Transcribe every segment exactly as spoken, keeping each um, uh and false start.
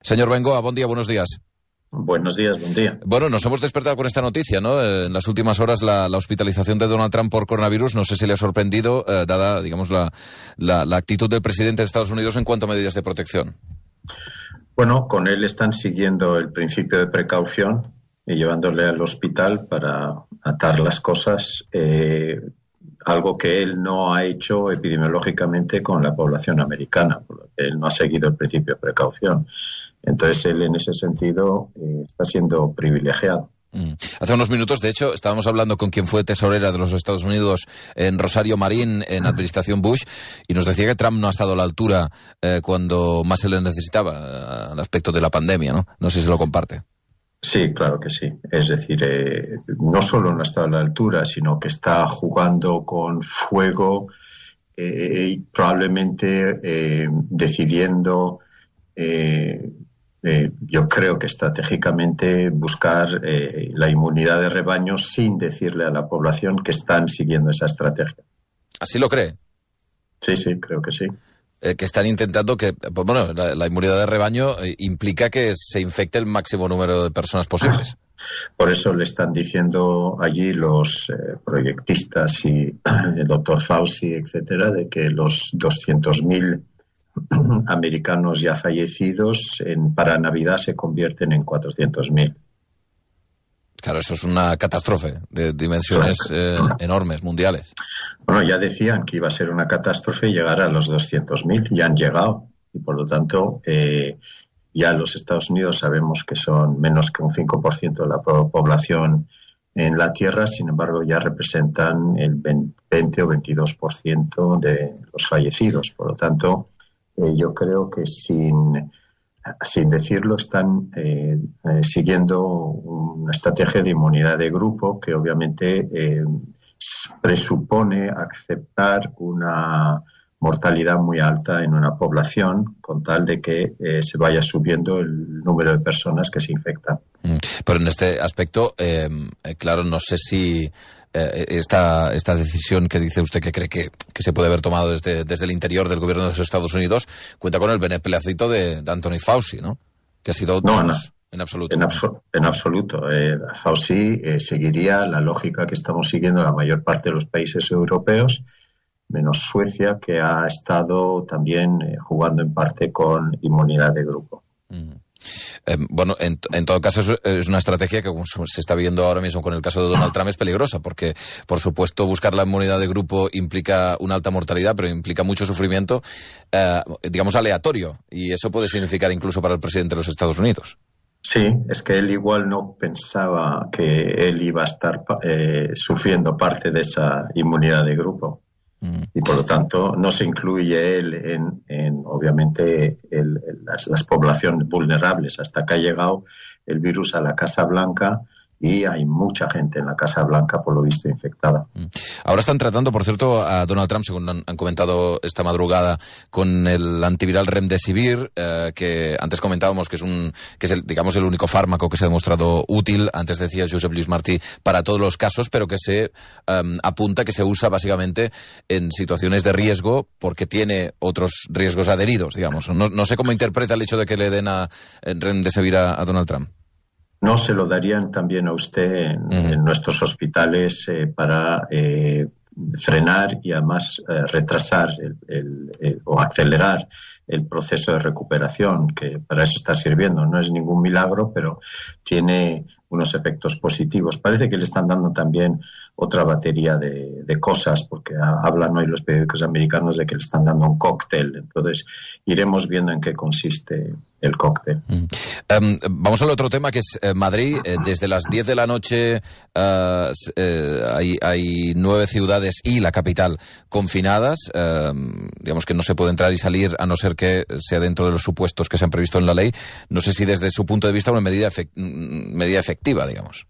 Señor Bengoa, buen día, buenos días. Buenos días, buen día. Bueno, nos hemos despertado con esta noticia, ¿no? Eh, en las últimas horas la, la hospitalización de Donald Trump por coronavirus, no sé si le ha sorprendido, eh, dada, digamos, la, la, la actitud del presidente de Estados Unidos en cuanto a medidas de protección. Bueno, con él están siguiendo el principio de precaución y llevándole al hospital para atar las cosas, eh, algo que él no ha hecho epidemiológicamente con la población americana, porque él no ha seguido el principio de precaución. Entonces él en ese sentido eh, está siendo privilegiado. Mm. Hace unos minutos, de hecho, estábamos hablando con quien fue tesorera de los Estados Unidos en Rosario Marín, en administración Bush, y nos decía que Trump no ha estado a la altura eh, cuando más se le necesitaba eh, al aspecto de la pandemia, ¿no? No sé si lo comparte. Sí, claro que sí. Es decir, eh, no solo no está a la altura, sino que está jugando con fuego eh, y probablemente eh, decidiendo, eh, eh, yo creo que estratégicamente buscar eh, la inmunidad de rebaño sin decirle a la población que están siguiendo esa estrategia. ¿Así lo cree? Sí, sí, creo que sí. Eh, que están intentando que, pues bueno, la, la inmunidad de rebaño eh, implica que se infecte el máximo número de personas posibles. Por eso le están diciendo allí los eh, proyectistas y el doctor Fauci, etcétera, de que los doscientos mil americanos ya fallecidos en, para Navidad se convierten en cuatrocientos mil. Claro, eso es una catástrofe de dimensiones eh, enormes, mundiales. Bueno, ya decían que iba a ser una catástrofe llegar a los doscientos mil, ya han llegado. Y por lo tanto, eh, ya los Estados Unidos sabemos que son menos que un cinco por ciento de la población en la Tierra, sin embargo, ya representan el veinte o veintidós por ciento de los fallecidos. Por lo tanto, eh, yo creo que sin... sin decirlo, están eh, eh, siguiendo una estrategia de inmunidad de grupo que obviamente eh, presupone aceptar una mortalidad muy alta en una población con tal de que eh, se vaya subiendo el número de personas que se infectan. Pero en este aspecto, eh, claro, no sé si eh, esta, esta decisión que dice usted que cree que, que se puede haber tomado desde, desde el interior del gobierno de los Estados Unidos cuenta con el beneplácito de, de Anthony Fauci, ¿no? Que ha sido... No, no, no. En absoluto. En, abso- en absoluto. Eh, Fauci eh, seguiría la lógica que estamos siguiendo la mayor parte de los países europeos, menos Suecia, que ha estado también eh, jugando en parte con inmunidad de grupo. Mm. Eh, bueno, en, en todo caso es, es una estrategia que, como se está viendo ahora mismo con el caso de Donald Trump, es peligrosa, porque, por supuesto, buscar la inmunidad de grupo implica una alta mortalidad, pero implica mucho sufrimiento, eh, digamos, aleatorio, y eso puede significar incluso para el presidente de los Estados Unidos. Sí, es que él igual no pensaba que él iba a estar eh, sufriendo parte de esa inmunidad de grupo. Y por lo tanto no se incluye él en, en obviamente, el, las, las poblaciones vulnerables. Hasta que ha llegado el virus a la Casa Blanca y hay mucha gente en la Casa Blanca, por lo visto, infectada. Ahora están tratando, por cierto, a Donald Trump, según han, han comentado esta madrugada, con el antiviral Remdesivir, eh, que antes comentábamos que es un que es el, digamos, el único fármaco que se ha demostrado útil, antes decía Josep Lluís Martí, para todos los casos, pero que se um, apunta que se usa básicamente en situaciones de riesgo porque tiene otros riesgos adheridos, digamos. No, no sé cómo interpreta el hecho de que le den a Remdesivir a, a Donald Trump. No se lo darían también a usted en, uh-huh. en nuestros hospitales eh, para eh, frenar y además eh, retrasar el, el, el, o acelerar el proceso de recuperación, que para eso está sirviendo. No es ningún milagro, pero tiene unos efectos positivos. Parece que le están dando también otra batería de, de cosas, porque hablan hoy los periódicos americanos de que le están dando un cóctel. Entonces, iremos viendo en qué consiste el cóctel. Mm. Um, vamos al otro tema, que es eh, Madrid. Eh, desde las diez de la noche uh, eh, hay, hay nueve ciudades y la capital confinadas. Eh, digamos que no se puede entrar y salir a no ser que sea dentro de los supuestos que se han previsto en la ley. No sé si desde su punto de vista una medida, efect- medida efectiva, digamos.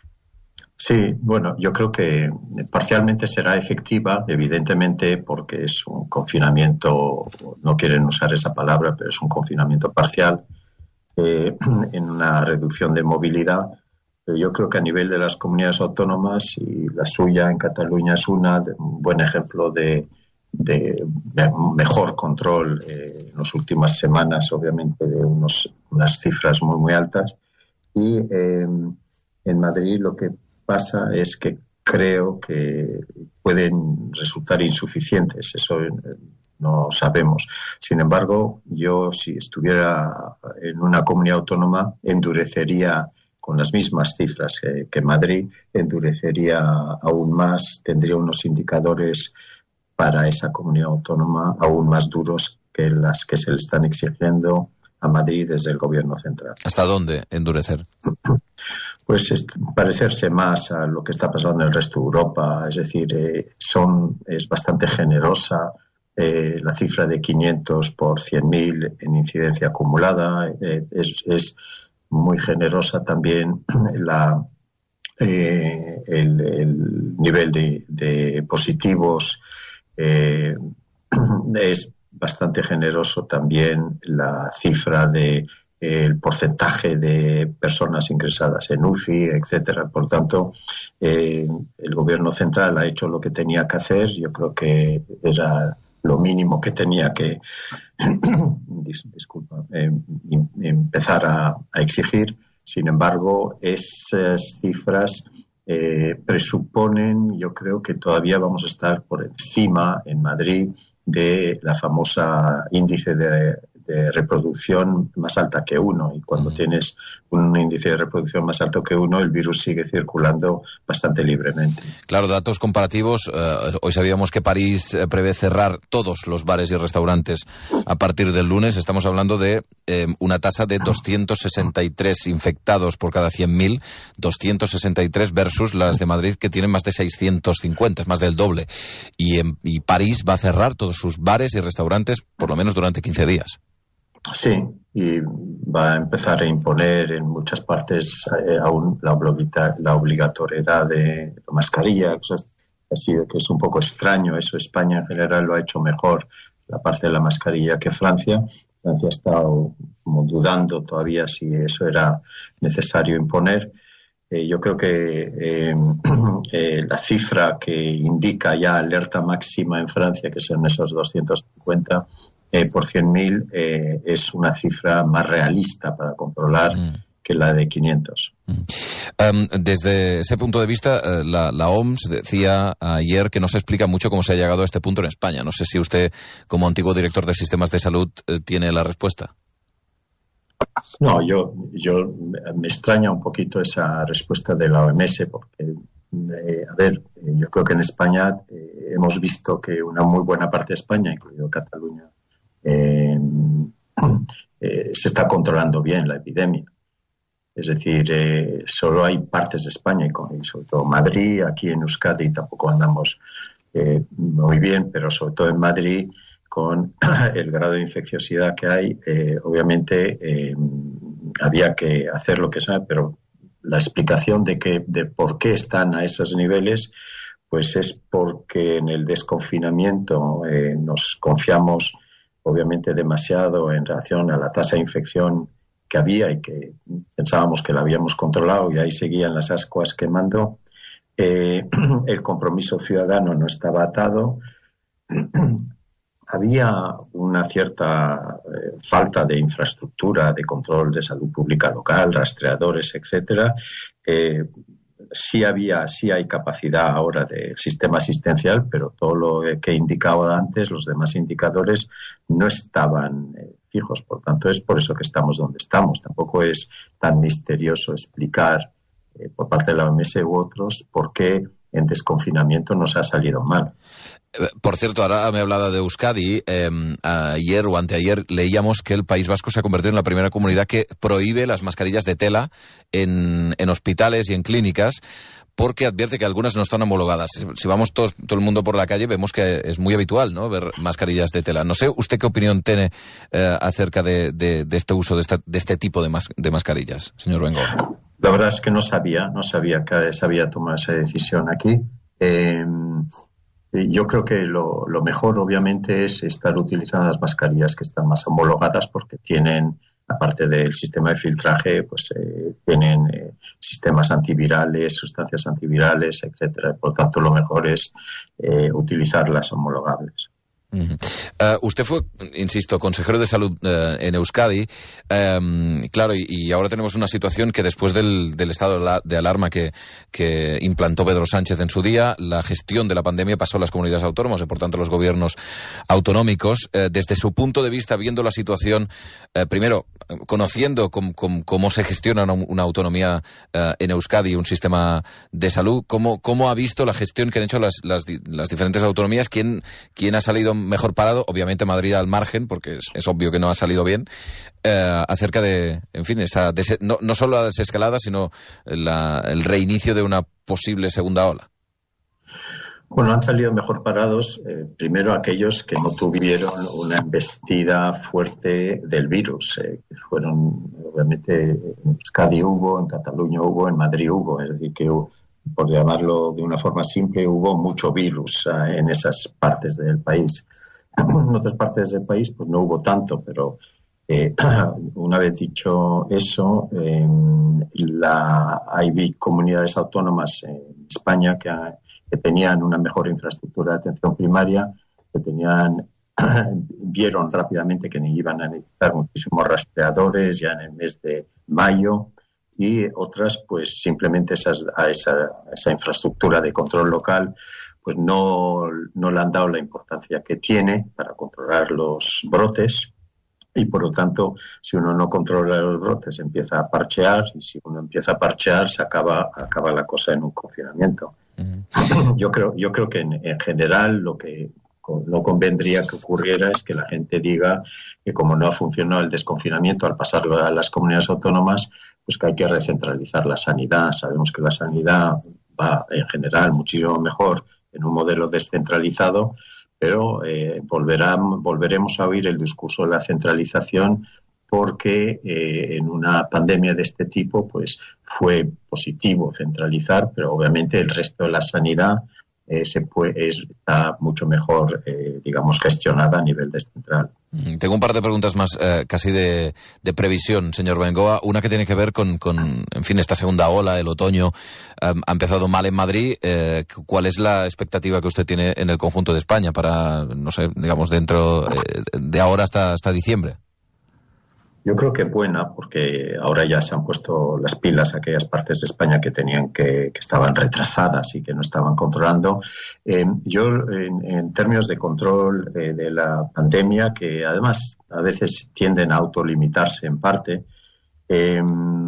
Sí, bueno, yo creo que parcialmente será efectiva, evidentemente, porque es un confinamiento, no quieren usar esa palabra, pero es un confinamiento parcial eh, en una reducción de movilidad. Pero yo creo que a nivel de las comunidades autónomas, y la suya en Cataluña es una, un buen ejemplo de de mejor control eh, en las últimas semanas, obviamente, de unos, unas cifras muy, muy altas. Y eh, en Madrid lo que pasa es que creo que pueden resultar insuficientes. Eso no sabemos. Sin embargo, yo, si estuviera en una comunidad autónoma, endurecería con las mismas cifras que, que Madrid, endurecería aún más, tendría unos indicadores para esa comunidad autónoma aún más duros que las que se le están exigiendo a Madrid desde el gobierno central. ¿Hasta dónde endurecer? Pues es, parecerse más a lo que está pasando en el resto de Europa, es decir, eh, son es bastante generosa eh, la cifra de quinientos por cien mil en incidencia acumulada, eh, es, es muy generosa también la eh, el, el nivel de, de positivos. Eh, es bastante generoso también la cifra de eh, el porcentaje de personas ingresadas en U C I, etcétera. Por tanto, eh, el gobierno central ha hecho lo que tenía que hacer. Yo creo que era lo mínimo que tenía que disculpa, eh, empezar a, a exigir. Sin embargo, esas cifras Eh, presuponen, yo creo que todavía vamos a estar por encima en Madrid de la famosa índice de, de reproducción más alta que uno. Y cuando tienes un índice de reproducción más alto que uno, el virus sigue circulando bastante libremente. Claro, datos comparativos. Eh, hoy sabíamos que París eh, prevé cerrar todos los bares y restaurantes a partir del lunes. Estamos hablando de eh, una tasa de doscientos sesenta y tres infectados por cada cien mil, doscientos sesenta y tres versus las de Madrid, que tienen más de seiscientos cincuenta, es más del doble. Y, eh, y París va a cerrar todos sus bares y restaurantes por lo menos durante quince días. Sí, y va a empezar a imponer en muchas partes eh, aún la, obligata, la obligatoriedad de la mascarilla, cosas así, que es un poco extraño. Eso España en general lo ha hecho mejor, la parte de la mascarilla, que Francia. Francia ha estado como dudando todavía si eso era necesario imponer. Eh, yo creo que eh, eh, la cifra que indica ya alerta máxima en Francia, que son esos doscientos cincuenta eh, por cien mil, eh, es una cifra más realista para controlar mm. que la de quinientos. Mm. Um, desde ese punto de vista, uh, la, la O M S decía ayer que no se explica mucho cómo se ha llegado a este punto en España. No sé si usted, como antiguo director de sistemas de salud, uh, tiene la respuesta. No, yo, yo me extraña un poquito esa respuesta de la O M S porque, eh, a ver, yo creo que en España eh, hemos visto que una muy buena parte de España, incluido Cataluña, eh, eh, se está controlando bien la epidemia. Es decir, eh, solo hay partes de España, y sobre todo Madrid, aquí en Euskadi tampoco andamos eh, muy bien, pero sobre todo en Madrid, con el grado de infecciosidad que hay, eh, obviamente eh, había que hacer lo que sea, pero la explicación de que de por qué están a esos niveles, pues es porque en el desconfinamiento eh, nos confiamos obviamente demasiado en relación a la tasa de infección que había y que pensábamos que la habíamos controlado y ahí seguían las ascuas quemando. Eh, el compromiso ciudadano no estaba atado. Había una cierta eh, falta de infraestructura, de control de salud pública local, rastreadores, etcétera. Eh, sí había, sí hay capacidad ahora del sistema asistencial, pero todo lo que he indicado antes, los demás indicadores, no estaban eh, fijos. Por tanto, es por eso que estamos donde estamos. Tampoco es tan misterioso explicar eh, por parte de la O M S u otros por qué en desconfinamiento nos ha salido mal. Por cierto, ahora me hablaba de Euskadi. Eh, ayer o anteayer leíamos que el País Vasco se ha convertido en la primera comunidad que prohíbe las mascarillas de tela en, en hospitales y en clínicas, porque advierte que algunas no están homologadas. Si vamos todos, todo el mundo por la calle, vemos que es muy habitual, ¿no?, ver mascarillas de tela. No sé, ¿usted qué opinión tiene eh, acerca de, de, de este uso de, esta, de este tipo de, mas, de mascarillas, señor Bengo? La verdad es que no sabía, no sabía que se había tomado esa decisión aquí. Eh, yo creo que lo, lo mejor, obviamente, es estar utilizando las mascarillas que están más homologadas porque tienen, aparte del sistema de filtraje, pues eh, tienen eh, sistemas antivirales, sustancias antivirales, etcétera. Por tanto, lo mejor es eh, utilizar las homologables. Uh-huh. Uh, usted fue, insisto, consejero de salud uh, en Euskadi, um, claro, y, y ahora tenemos una situación que después del, del estado de alarma que, que implantó Pedro Sánchez en su día, la gestión de la pandemia pasó a las comunidades autónomas y por tanto a los gobiernos autonómicos. Uh, desde su punto de vista, viendo la situación, uh, primero, conociendo com, com, cómo se gestiona una, una autonomía uh, en Euskadi, un sistema de salud, ¿cómo, cómo ha visto la gestión que han hecho las, las, las diferentes autonomías? ¿Quién, quién ha salido mejor parado? Obviamente Madrid al margen, porque es, es obvio que no ha salido bien, eh, acerca de, en fin, esa des, no, no solo la desescalada, sino la, el reinicio de una posible segunda ola. Bueno, han salido mejor parados, eh, primero aquellos que no tuvieron una embestida fuerte del virus, eh, que fueron, obviamente, en Euskadi hubo, en Cataluña hubo, en Madrid hubo, es decir, que hubo, por llamarlo de una forma simple, hubo mucho virus eh, en esas partes del país. En otras partes del país pues no hubo tanto, pero eh, una vez dicho eso, eh, la, hay comunidades autónomas en España que, que tenían una mejor infraestructura de atención primaria, que tenían vieron rápidamente que iban a necesitar muchísimos rastreadores ya en el mes de mayo, y otras pues simplemente esas, a esa, a esa infraestructura de control local pues no, no le han dado la importancia que tiene para controlar los brotes, y por lo tanto si uno no controla los brotes empieza a parchear, y si uno empieza a parchear se acaba, acaba la cosa en un confinamiento. Uh-huh. Yo creo, yo creo que en, en general lo que no convendría que ocurriera es que la gente diga que como no ha funcionado el desconfinamiento al pasarlo a las comunidades autónomas, pues que hay que recentralizar la sanidad. Sabemos que la sanidad va en general muchísimo mejor en un modelo descentralizado, pero eh, volverán, volveremos a oír el discurso de la centralización porque eh, en una pandemia de este tipo pues fue positivo centralizar, pero obviamente el resto de la sanidad Eh, se puede, es, está mucho mejor, eh, digamos, gestionada a nivel descentral. Tengo un par de preguntas más eh, casi de, de previsión, señor Bengoa. Una que tiene que ver con, con en fin, esta segunda ola, el otoño. Eh, ha empezado mal en Madrid. Eh, ¿Cuál es la expectativa que usted tiene en el conjunto de España para, no sé, digamos, dentro eh, de ahora hasta, hasta diciembre? Yo creo que buena, porque ahora ya se han puesto las pilas aquellas partes de España que tenían que, que estaban retrasadas y que no estaban controlando. Eh, yo, en, en términos de control eh, de la pandemia, que además a veces tienden a autolimitarse en parte, eh,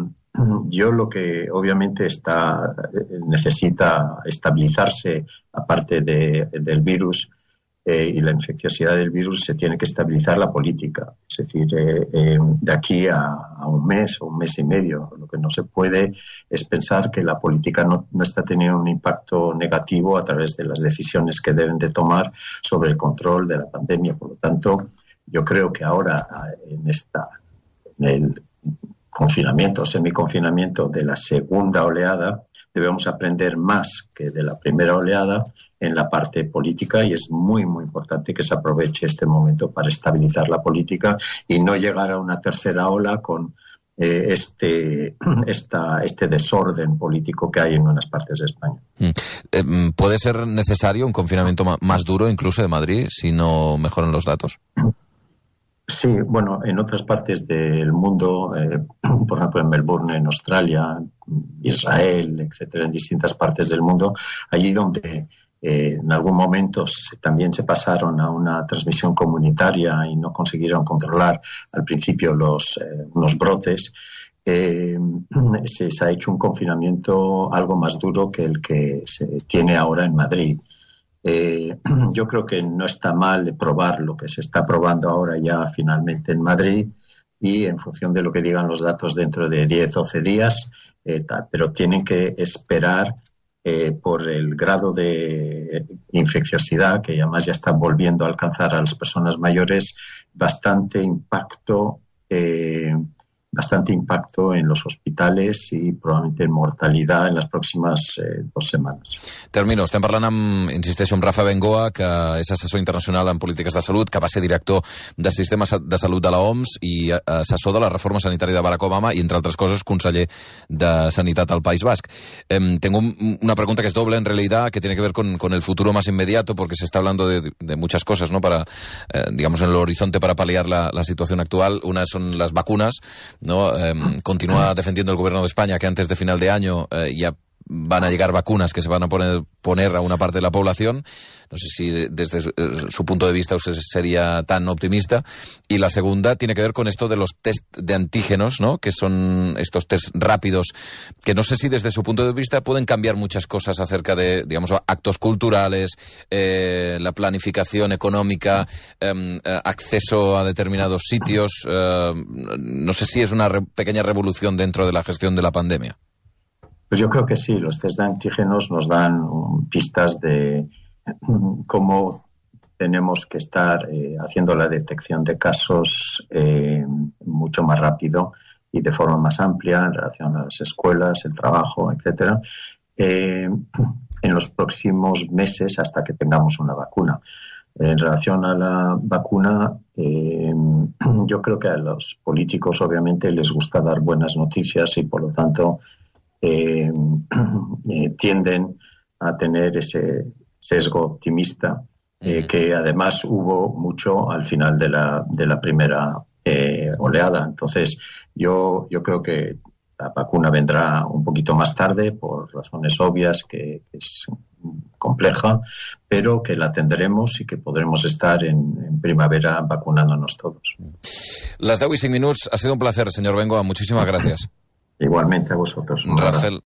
yo lo que obviamente está necesita estabilizarse, aparte de, del virus, Eh, y la infecciosidad del virus, se tiene que estabilizar la política. Es decir, eh, eh, de aquí a, a un mes o un mes y medio, lo que no se puede es pensar que la política no, no está teniendo un impacto negativo a través de las decisiones que deben de tomar sobre el control de la pandemia. Por lo tanto, yo creo que ahora en esta, en el confinamiento o semiconfinamiento de la segunda oleada, debemos aprender más que de la primera oleada en la parte política, y es muy, muy importante que se aproveche este momento para estabilizar la política y no llegar a una tercera ola con eh, este, esta, este desorden político que hay en unas partes de España. ¿Puede ser necesario un confinamiento más duro incluso de Madrid si no mejoran los datos? Sí, bueno, en otras partes del mundo, eh, por ejemplo en Melbourne, en Australia, Israel, etcétera, en distintas partes del mundo, allí donde eh, en algún momento se, también se pasaron a una transmisión comunitaria y no consiguieron controlar al principio los, eh, unos brotes, eh, se, se ha hecho un confinamiento algo más duro que el que se tiene ahora en Madrid. Eh, yo creo que no está mal probar lo que se está probando ahora ya finalmente en Madrid, y en función de lo que digan los datos dentro de diez, doce días, eh, tal, pero tienen que esperar eh, por el grado de infecciosidad, que además ya está volviendo a alcanzar a las personas mayores, bastante impacto eh, bastante impacto en los hospitales i probablement en mortalitat en les próximes eh, dos setmanes. Termino. Estem parlant amb, insisteixo, amb Rafa Bengoa, que és assessor internacional en polítiques de salut, que va ser director de Sistema de Salut de la O M S i assessor de la reforma sanitària de Barack Obama i, entre altres coses, conseller de Sanitat al País Basc. Eh, tengo un, una pregunta que es doble, en realidad, que tiene que ver con, con el futuro más inmediato, porque se está hablando de, de muchas cosas, ¿no? Para, eh, digamos, en el horizonte para paliar la, la situación actual. Una son las vacunas, ¿no? Eh, continúa defendiendo el gobierno de España que antes de final de año eh, ya van a llegar vacunas que se van a poner, poner a una parte de la población. No sé si de, desde su, su punto de vista usted sería tan optimista. Y la segunda tiene que ver con esto de los test de antígenos, ¿no? Que son estos test rápidos, que no sé si desde su punto de vista pueden cambiar muchas cosas acerca de, digamos, actos culturales, eh, la planificación económica, eh, acceso a determinados sitios. Eh, no sé si es una re- pequeña revolución dentro de la gestión de la pandemia. Pues yo creo que sí, los test de antígenos nos dan um, pistas de um, cómo tenemos que estar eh, haciendo la detección de casos eh, mucho más rápido y de forma más amplia en relación a las escuelas, el trabajo, etcétera, eh, en los próximos meses hasta que tengamos una vacuna. En relación a la vacuna, eh, yo creo que a los políticos obviamente les gusta dar buenas noticias y por lo tanto Eh, eh, tienden a tener ese sesgo optimista eh, que además hubo mucho al final de la, de la primera eh, oleada. Entonces yo, yo creo que la vacuna vendrá un poquito más tarde por razones obvias, que es compleja, pero que la tendremos y que podremos estar en, en primavera vacunándonos todos. Las deu i cinc minuts. Ha sido un placer, señor Bengoa. Muchísimas gracias. Igualmente a vosotros. Rafael